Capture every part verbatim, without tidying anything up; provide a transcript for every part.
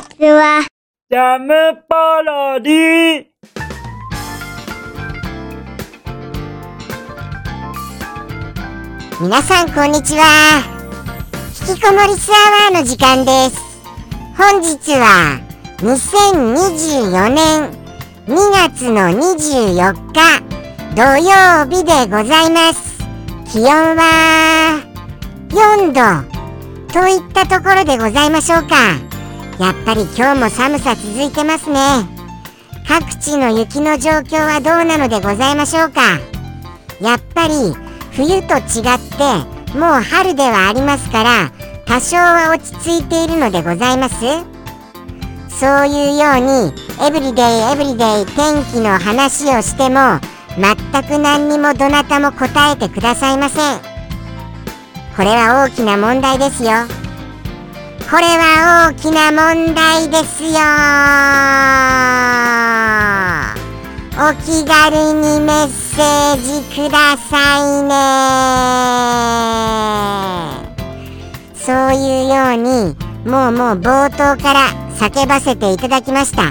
ちは。 ジャムパロディ。 皆さんこんにちは。引きこもりスアワーの時間です。本日はにせんにじゅうよねんにがつのにじゅうよっか土曜日でございます。気温はよんどといったところでございましょうか。やっぱり今日も寒さ続いてますね。各地の雪の状況はどうなのでございましょうか。やっぱり冬と違ってもう春ではありますから、多少は落ち着いているのでございます。そういうようにエブリデイエブリデイ天気の話をしても全く何にもどなたも答えてくださいません。これは大きな問題ですよ。これは大きな問題ですよ。お気軽にメッセージくださいね。そういうようにもうもう冒頭から叫ばせていただきました。はい、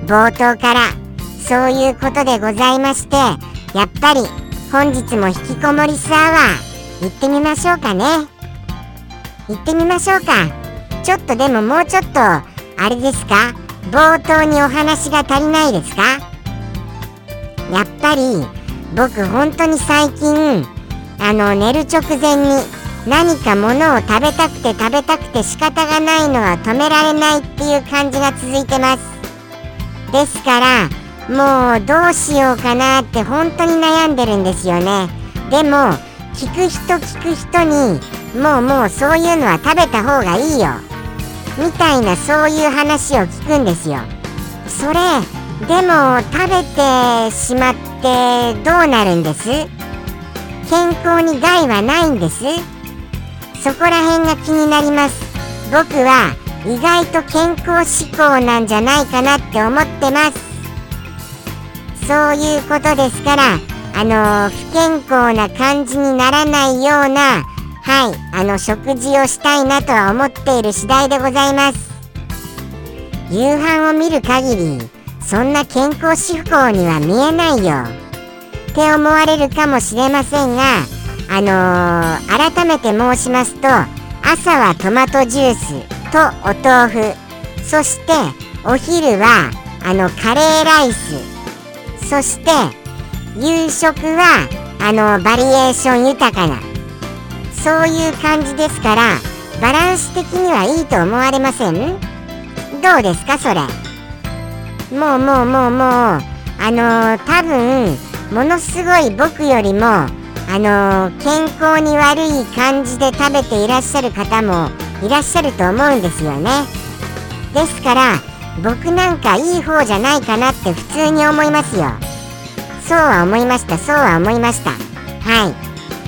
冒頭からそういうことでございまして、やっぱり本日も引きこもりスアワー行ってみましょうかね。行ってみましょうか。ちょっとでももうちょっとあれですか、冒頭にお話が足りないですか。やっぱり僕本当に最近あの寝る直前に何かものを食べたくて食べたくて仕方がないのは止められないっていう感じが続いてます。ですからもうどうしようかなって本当に悩んでるんですよね。でも聞く人聞く人にもうもうそういうのは食べた方がいいよみたいな、そういう話を聞くんですよ。それでも食べてしまってどうなるんです？健康に害はないんです。そこら辺が気になります。僕は意外と健康志向なんじゃないかなって思ってます。そういうことですから、あのー、不健康な感じにならないような、はい、あの食事をしたいなとは思っている次第でございます。夕飯を見る限りそんな健康志向には見えないよって思われるかもしれませんが、あのー、改めて申しますと、朝はトマトジュースとお豆腐、そしてお昼はあのカレーライス、そして夕食はあのバリエーション豊かな、そういう感じですから、バランス的にはいいと思われません？どうですかそれ。もうもうもうもうあのー、多分ものすごい僕よりもあのー、健康に悪い感じで食べていらっしゃる方もいらっしゃると思うんですよね。ですから僕なんかいい方じゃないかなって普通に思いますよ。そうは思いました、そうは思いました。はい。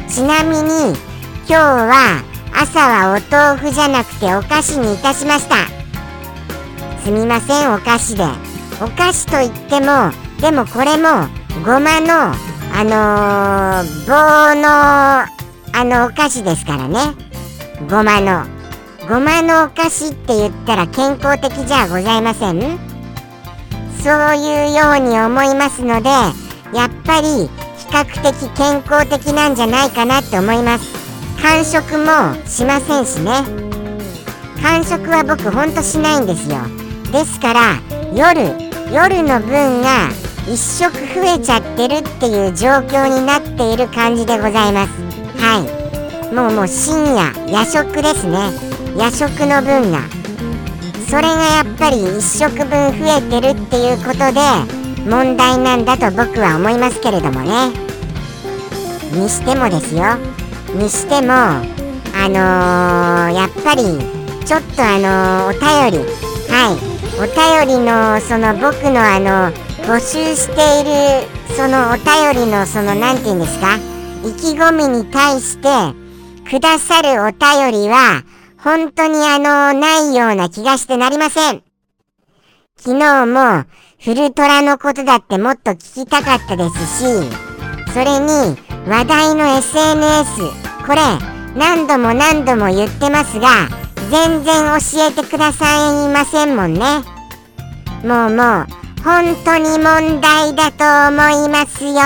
ちなみに今日は朝はお豆腐じゃなくてお菓子にいたしました。すみません、お菓子で。お菓子といってもでもこれもごまのあのー、棒のあのお菓子ですからね。ごまのごまのお菓子って言ったら健康的じゃございません？そういうように思いますので、やっぱり比較的健康的なんじゃないかなって思います。間食もしませんしね。間食は僕ほんとしないんですよ。ですから夜夜の分が一食増えちゃってるっていう状況になっている感じでございます。はい、もうもう深夜夜食ですね。夜食の分がそれがやっぱり一食分増えてるっていうことで問題なんだと僕は思いますけれどもね。にしてもですよ、にしてもあのー、やっぱりちょっとあのー、お便り、はいお便りのその僕のあの募集しているそのお便りのそのなんて言うんですか、意気込みに対してくださるお便りは本当にあのないような気がしてなりません。昨日もフルトラのことだってもっと聞きたかったですし、それに話題の エスエヌエス、 これ何度も何度も言ってますが全然教えてくださいませんもんね。もうもう本当に問題だと思いますよ。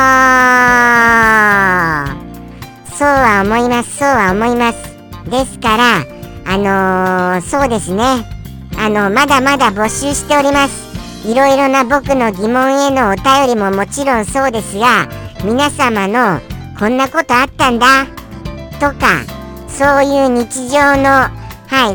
そうは思います、そうは思います。ですからあのー、そうですね、あのまだまだ募集しております。いろいろな僕の疑問へのお便りももちろんそうですが、皆様のこんなことあったんだとか、そういう日常の、はい、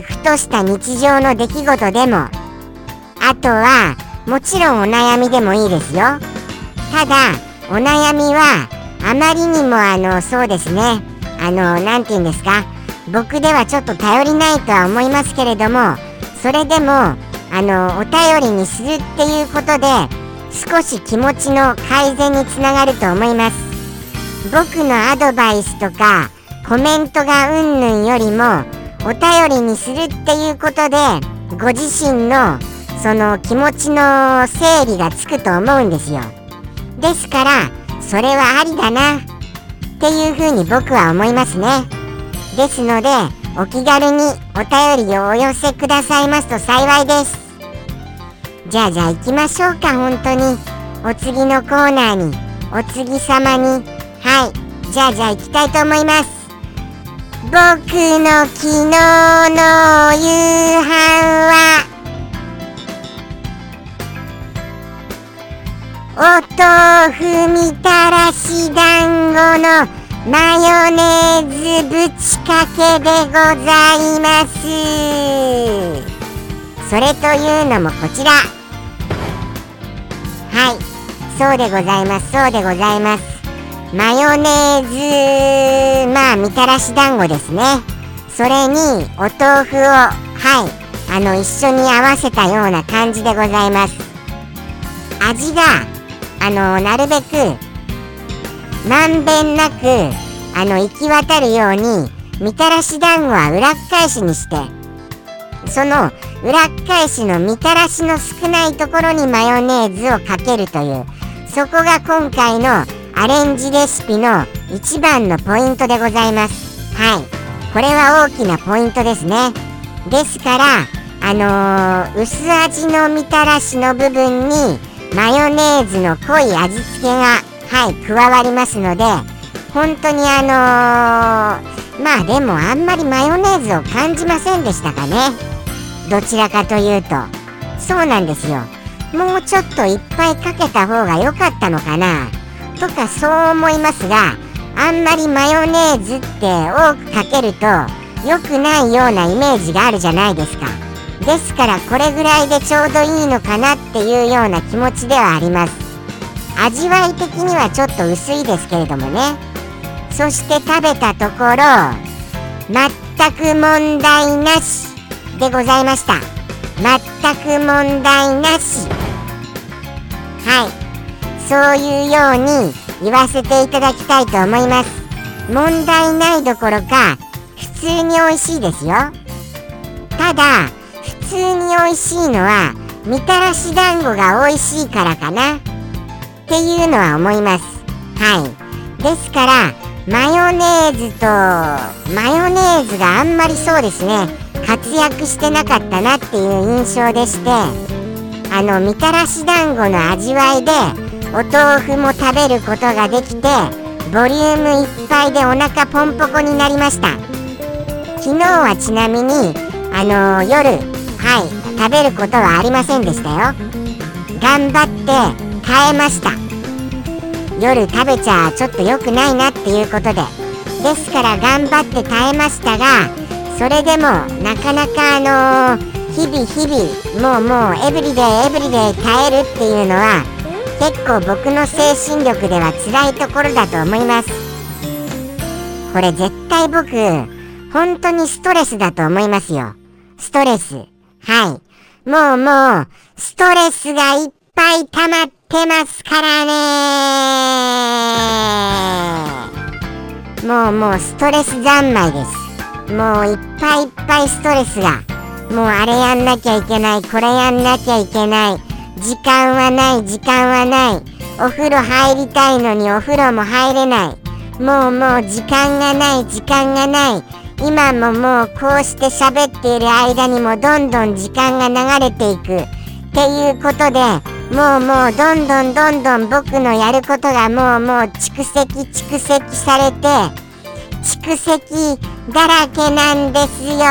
ふとした日常の出来事でも、あとはもちろんお悩みでもいいですよ。ただお悩みはあまりにもあのそうですね、あのなんて言うんですか、僕ではちょっと頼りないとは思いますけれども、それでもあのお便りにするっていうことで少し気持ちの改善につながると思います。僕のアドバイスとかコメントがうんぬんよりもお便りにするっていうことでご自身のその気持ちの整理がつくと思うんですよ。ですからそれはありだなっていうふうに僕は思いますね。ですのでお気軽にお便りをお寄せくださいますと幸いです。じゃあじゃあ行きましょうか。本当にお次のコーナーにお次様に、はい、じゃあじゃあ行きたいと思います。僕の昨日の夕飯はお豆腐みたらし団子のマヨネーズぶちかけでございます。それというのもこちら、はい、そうでございます、そうでございます。マヨネーズ、まあみたらし団子ですね。それにお豆腐を、はい、あの一緒に合わせたような感じでございます。味があのなるべくまんべんなくあの行き渡るようにみたらし団子は裏っ返しにして、その裏っ返しのみたらしの少ないところにマヨネーズをかけるという、そこが今回のアレンジレシピの一番のポイントでございます。はい、これは大きなポイントですね。ですからあのー、薄味のみたらしの部分にマヨネーズの濃い味付けが、はい、加わりますので、本当にあのー、まあでもあんまりマヨネーズを感じませんでしたかね。どちらかというとそうなんですよ。もうちょっといっぱいかけた方が良かったのかなとかそう思いますが、あんまりマヨネーズって多くかけると良くないようなイメージがあるじゃないですか。ですからこれぐらいでちょうどいいのかなっていうような気持ちではあります。味わい的にはちょっと薄いですけれどもね。そして食べたところ全く問題なしでございました。全く問題なし。はい、そういうように言わせていただきたいと思います。問題ないどころか普通に美味しいですよ。ただ普通に美味しいのはみたらし団子が美味しいからかなっていうのは思います。はい、ですからマヨネーズとマヨネーズがあんまりそうですね活躍してなかったなっていう印象でして、あのみたらし団子の味わいでお豆腐も食べることができてボリュームいっぱいでお腹ポンポコになりました。昨日はちなみにあの夜、はい、食べることはありませんでしたよ。頑張って耐えました。夜食べちゃちょっと良くないなっていうことで、ですから頑張って耐えましたが、それでもなかなかあのー、日々日々もうもうエブリデイエブリデイ耐えるっていうのは結構僕の精神力では辛いところだと思います。これ絶対僕本当にストレスだと思いますよ。ストレス、はい、もうもうストレスがいっぱい溜まってますからね。もうもうストレス三昧です。もういっぱいいっぱいストレスが、もうあれやんなきゃいけない、これやんなきゃいけない、時間はない時間はない、お風呂入りたいのにお風呂も入れない、もうもう時間がない時間がない、 今ももうこうして喋っている間にもどんどん時間が流れていくっていうことで、もうもうどんどんどんどん僕のやることがもうもう蓄積蓄積されて蓄積だらけなんですよ。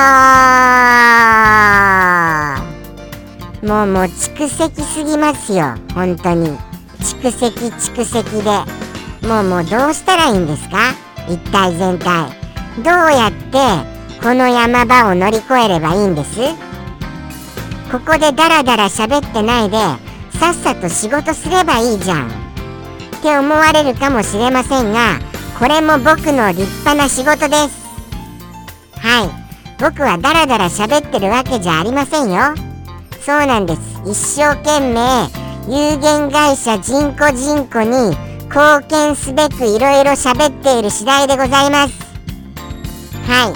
もうもう蓄積すぎますよ、本当に。蓄積蓄積でもうもうどうしたらいいんですか、一体全体。どうやってこの山場を乗り越えればいいんです？ここでダラダラ喋ってないでさっさと仕事すればいいじゃんって思われるかもしれませんが、これも僕の立派な仕事です。はい、僕はダラダラ喋ってるわけじゃありませんよ。そうなんです。一生懸命有限会社人工人工に貢献すべくいろいろ喋っている次第でございます。はい、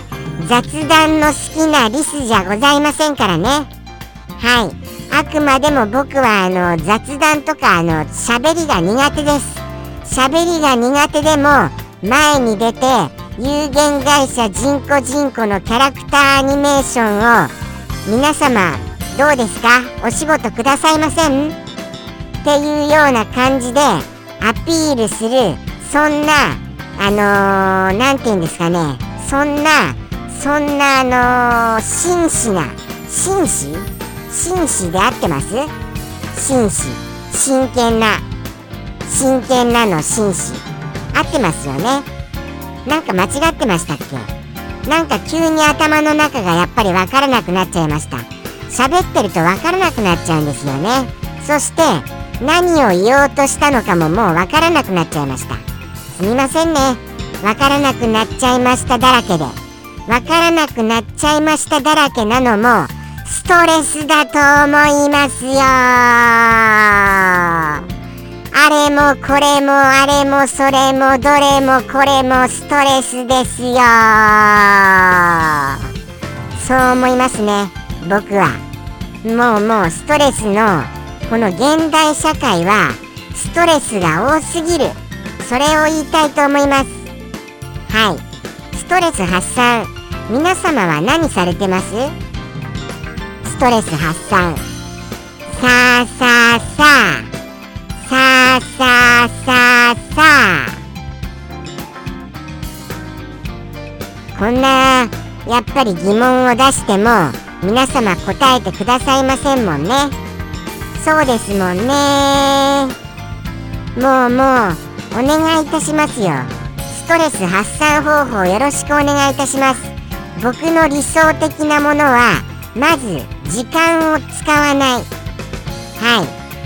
雑談の好きなリスじゃございませんからね。はい、あくまでも僕はあの雑談とかあの喋りが苦手です。喋りが苦手でも前に出て有限会社人工人工のキャラクターアニメーションを皆様どうですか、お仕事くださいませんっていうような感じでアピールする、そんなあのー、なんて言うんですかね、そんなそんなあのー、真摯な紳士紳士で合ってます？紳士、真剣な真剣なの紳士合ってますよね。なんか間違ってましたっけ？なんか急に頭の中がやっぱり分からなくなっちゃいました。喋ってると分からなくなっちゃうんですよね。そして何を言おうとしたのかももう分からなくなっちゃいました。すみませんね、分からなくなっちゃいましただらけで。分からなくなっちゃいましただらけなのもストレスだと思いますよ。あれもこれもあれもそれもどれもこれもストレスですよ。そう思いますね、僕は。もうもうストレスのこの現代社会はストレスが多すぎる、それを言いたいと思います。はい、ストレス発散、皆様は何されてます？ストレス発散、さあさあさあさあさあさあさあ、こんなやっぱり疑問を出しても皆様答えてくださいませんもんね。そうですもんね。もうもうお願いいたしますよ。ストレス発散方法よろしくお願いいたします。僕の理想的なものはまず時間を使わない。はい、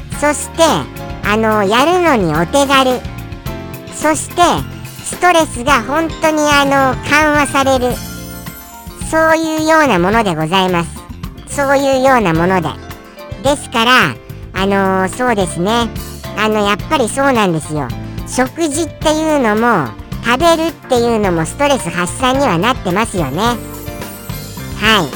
そしてあのやるのにお手軽、そしてストレスが本当にあの緩和される、そういうようなものでございます。そういうようなものでですからあのー、そうですね、あのやっぱりそうなんですよ。食事っていうのも食べるっていうのもストレス発散にはなってますよね。はい、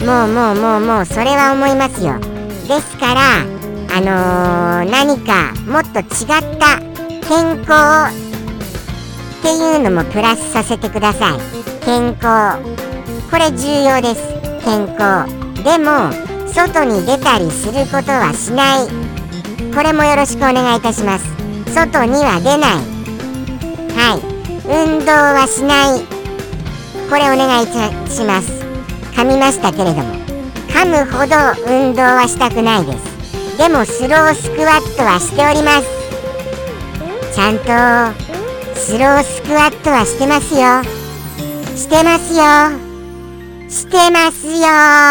もうもうもうもうそれは思いますよ。ですからあのー、何かもっと違った健康っていうのもプラスさせてください。健康、これ重要です。健康でも外に出たりすることはしない、これもよろしくお願いいたします。外には出ない、はい、運動はしない、これお願いいたします。噛みましたけれども、噛むほど運動はしたくないです。でもスロースクワットはしております。ちゃんとスロースクワットはしてますよ。してますよ。してますよー。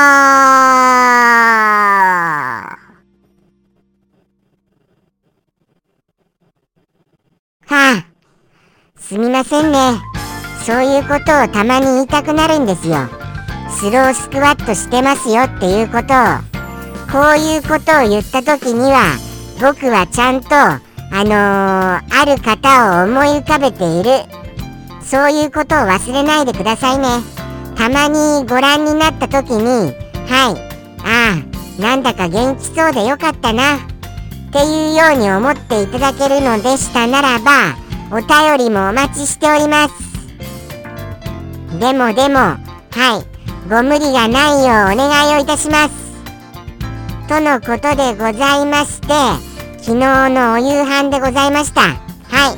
はあ、すみませんね。そういうことをたまに言いたくなるんですよ。スロースクワットしてますよっていうことを。こういうことを言った時には僕はちゃんとあのー、ある方を思い浮かべている。そういうことを忘れないでくださいね。たまにご覧になった時に、はい、ああ、なんだか元気そうでよかったなっていうように思っていただけるのでしたならば、お便りもお待ちしております。 でもでも、はい、ご無理がないようお願いをいたします。とのことでございまして、昨日のお夕飯でございました。はい、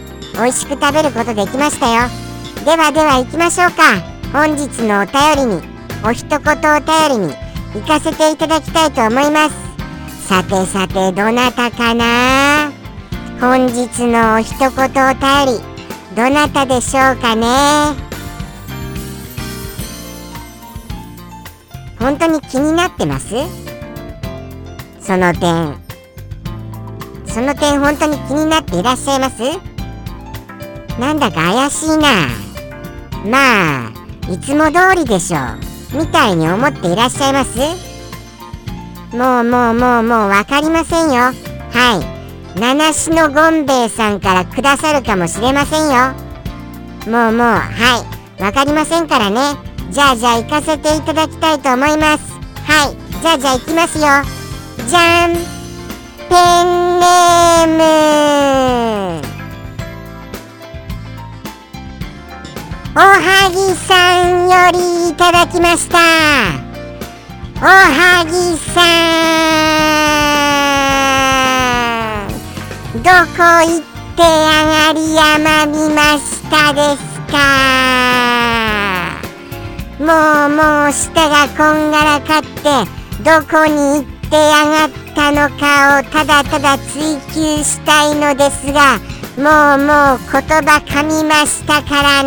美味しく食べることできましたよ。ではでは行きましょうか。本日のお便りに、お一言お便りに行かせていただきたいと思います。さてさて、どなたかな。本日のお一言お便り、どなたでしょうかね。本当に気になってます？その点その点本当に気になっていらっしゃいます？なんだか怪しいな。まあいつも通りでしょうみたいに思っていらっしゃいます？もうもうもうもうわかりませんよ。はい、七種のゴンベイさんからくださるかもしれませんよ。もうもうはいわかりませんからね。じゃあじゃあ行かせていただきたいと思います。はい、じゃあじゃあ行きますよ。じゃん、ペンネームおはぎさんよりいただきました。おはぎさん、どこ行って上がり山見ましたですか？もうもう舌がこんがらかってどこに行って上がったのかをただただ追求したいのですが、もうもう言葉噛みましたから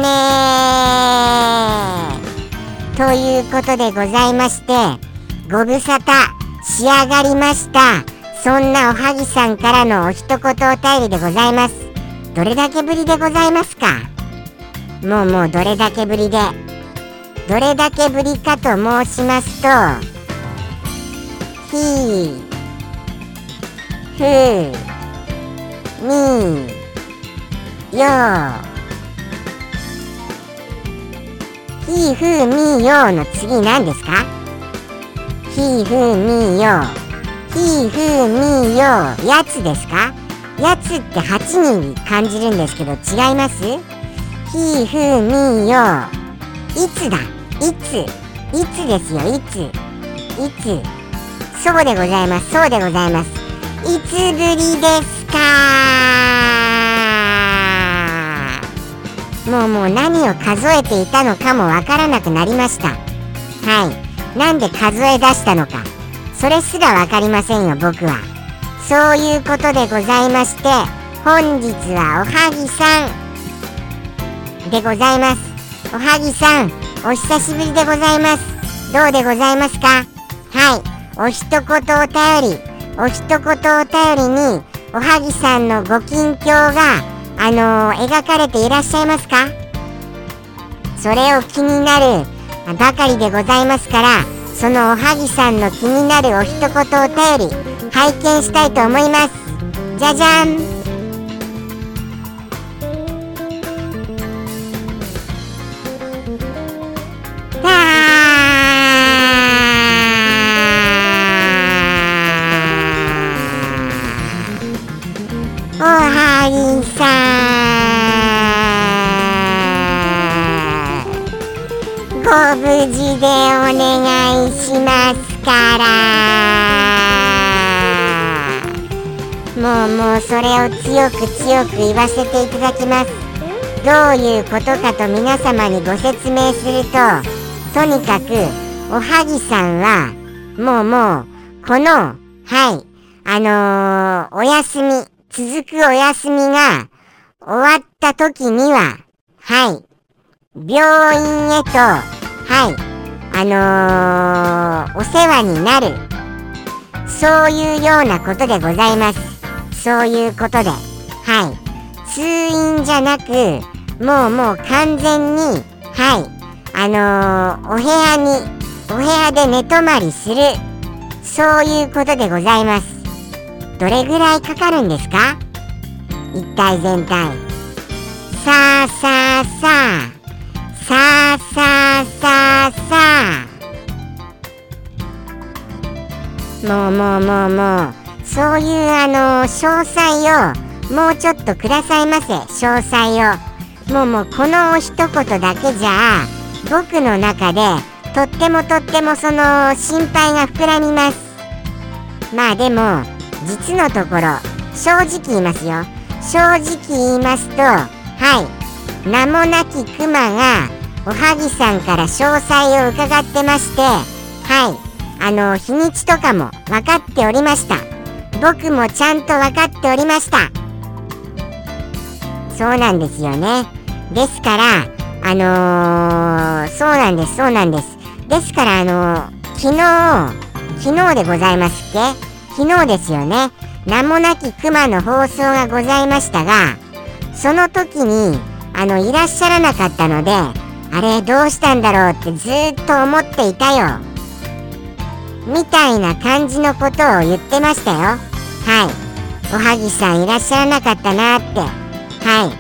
ね。ということでございまして、ご無沙汰仕上がりました。そんなおはぎさんからのお一言お便りでございます。どれだけぶりでございますか？もうもうどれだけぶりでどれだけぶりかと申しますと、ひふみよひふみよの次何ですか？ひふみよひふみよやつですか？やつってはちに感じるんですけど違います？ひふみよいつだいついつですよいついつそうでございますそうでございます。いつぶりですか？もうもう何を数えていたのかもわからなくなりました。はい、なんで数え出したのかそれすらわかりませんよ僕は。そういうことでございまして、本日はおはぎさんでございます。おはぎさんお久しぶりでございます。どうでございますか？はい、お一言お便りお一言お便りにおはぎさんのご近況があのー、描かれていらっしゃいますか？それを気になるばかりでございますから、そのおはぎさんの気になるお一言お便り拝見したいと思います。じゃじゃん。おはぎさん、ご無事でお願いしますから。もうもうそれを強く強く言わせていただきます。どういうことかと皆様にご説明すると、とにかくおはぎさんはもうもうこのはいあのー、お休み続くお休みが終わった時にははい病院へとはいあのー、お世話になる、そういうようなことでございます。そういうことではい通院じゃなくもうもう完全にはいあのー、お部屋にお部屋で寝泊まりする、そういうことでございます。どれぐらいかかるんですか？一体全体さあさあさあさあさあさあさあもうもうもうもうそういうあの詳細をもうちょっとくださいませ。詳細をもうもうこの一言だけじゃ僕の中でとってもとってもその心配が膨らみます。まあでも実のところ正直言いますよ。正直言いますと、はい、名もなきクマがおはぎさんから詳細を伺ってまして、はい、あの日にちとかも分かっておりました。僕もちゃんと分かっておりました。そうなんですよね。ですからあのー、そうなんですそうなんですですからあのー、昨日昨日でございますっけ昨日ですよね。名もなきクマの放送がございましたが、その時にあのいらっしゃらなかったので、あれどうしたんだろうってずーっと思っていたよみたいな感じのことを言ってましたよ。はい、おはぎさんいらっしゃらなかったなって。はい、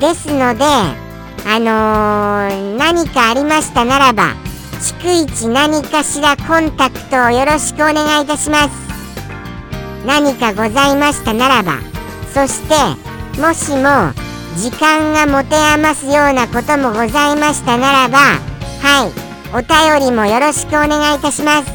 ですのであのー、何かありましたならば逐一何かしらコンタクトをよろしくお願いいたします。何かございましたならば、そしてもしも時間が持て余すようなこともございましたならば、はい、お便りもよろしくお願いいたします。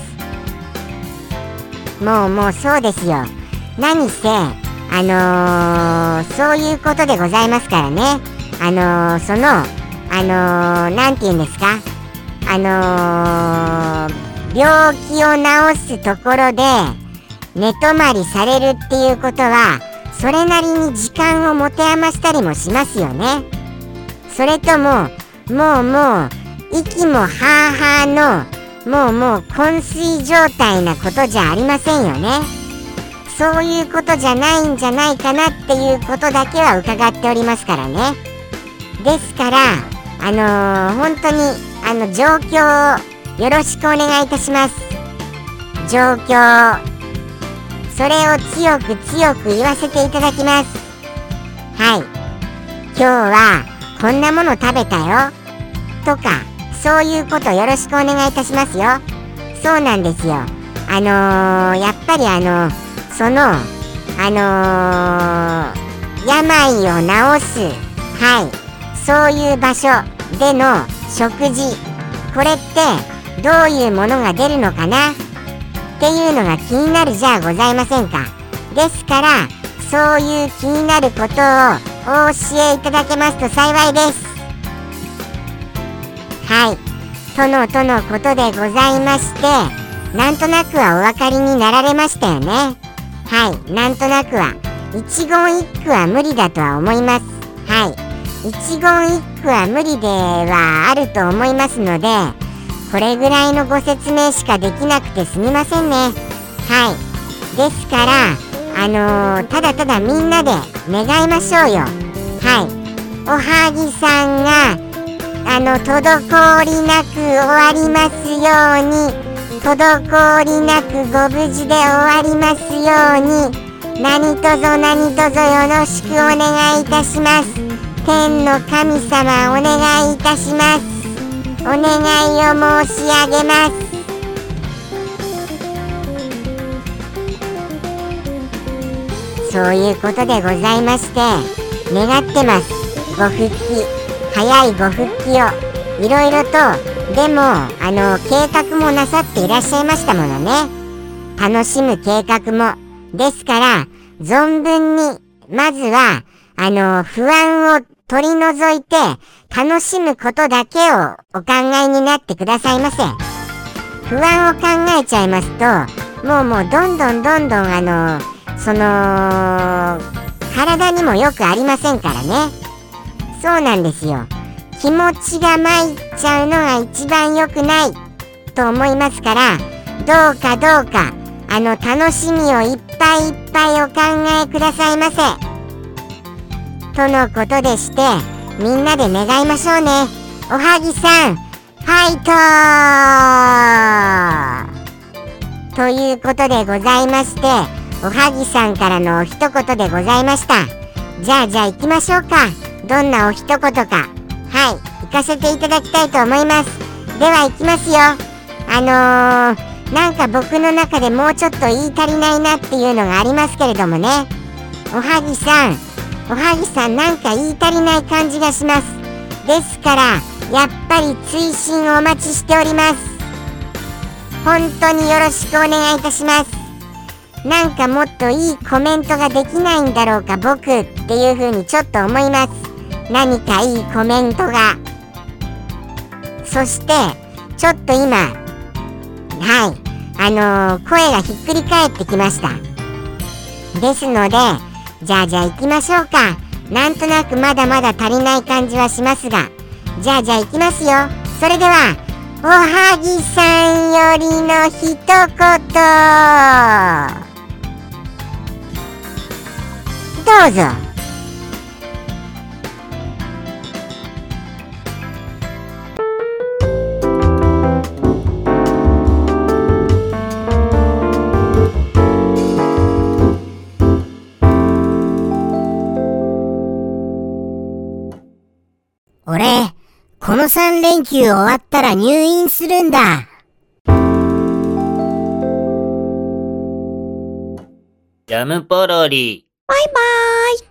もうもうそうですよ。何せあのー、そういうことでございますからね。あのー、そのあのー、なんて言うんですか、あのー、病気を治すところで寝泊まりされるっていうことはそれなりに時間を持て余したりもしますよね。それとももうもう息もはーはーのもうもう昏睡状態なことじゃありませんよね。そういうことじゃないんじゃないかなっていうことだけは伺っておりますからね。ですからあのー、本当にあの状況をよろしくお願いいたします。状況それを強く強く言わせていただきます。はい、今日はこんなもの食べたよとかそういうことよろしくお願いいたしますよ。そうなんですよ。あのー、やっぱりあのそのあのー、病を治す、はい、そういう場所での食事、これってどういうものが出るのかなっていうのが気になるじゃございませんか。ですからそういう気になることをお教えいただけますと幸いです。はい、とのとのことでございまして、なんとなくはお分かりになられましたよね。はい、なんとなくは一言一句は無理だとは思います。はい、一言一句は無理ではあると思いますので、これぐらいのご説明しかできなくてすみませんね。はい、ですからあのー、ただただみんなで願いましょうよ。はい、おはぎさんがあの滞りなく終わりますように、滞りなくご無事で終わりますように、何卒何卒よろしくお願いいたします。天の神様お願いいたします。お願いを申し上げます。そういうことでございまして、願ってます。ご復帰、早いご復帰をいろいろと。でもあの計画もなさっていらっしゃいましたものね。楽しむ計画もですから、存分にまずはあの不安を取り除いて楽しむことだけをお考えになってくださいませ。不安を考えちゃいますと、もうもうどんどんどんどんあのその体にもよくありませんからね。そうなんですよ。気持ちが参っちゃうのが一番良くないと思いますから、どうかどうかあの楽しみをいっぱいいっぱいお考えくださいませとのことでして、みんなで願いましょうね。おはぎさんファイトーということでございまして、おはぎさんからのお一言でございました。じゃあじゃあ行きましょうか。どんなお一言か、はい、行かせていただきたいと思います。では行きますよ。あのー、なんか僕の中でもうちょっと言い足りないなっていうのがありますけれどもね。おはぎさんおはぎさんなんか言い足りない感じがします。ですからやっぱり追伸お待ちしております。本当によろしくお願いいたします。なんかもっといいコメントができないんだろうか僕っていう風にちょっと思います。何かいいコメントが。そしてちょっと今はいあのー、声がひっくり返ってきました。ですのでじゃあじゃあ行きましょうか。なんとなくまだまだ足りない感じはしますが、じゃあじゃあ行きますよ。それではおはぎさんよりの一言どうぞ。 俺、このさん連休終わったら入院するんだ。 ジャムポロリ。 バイバーイ。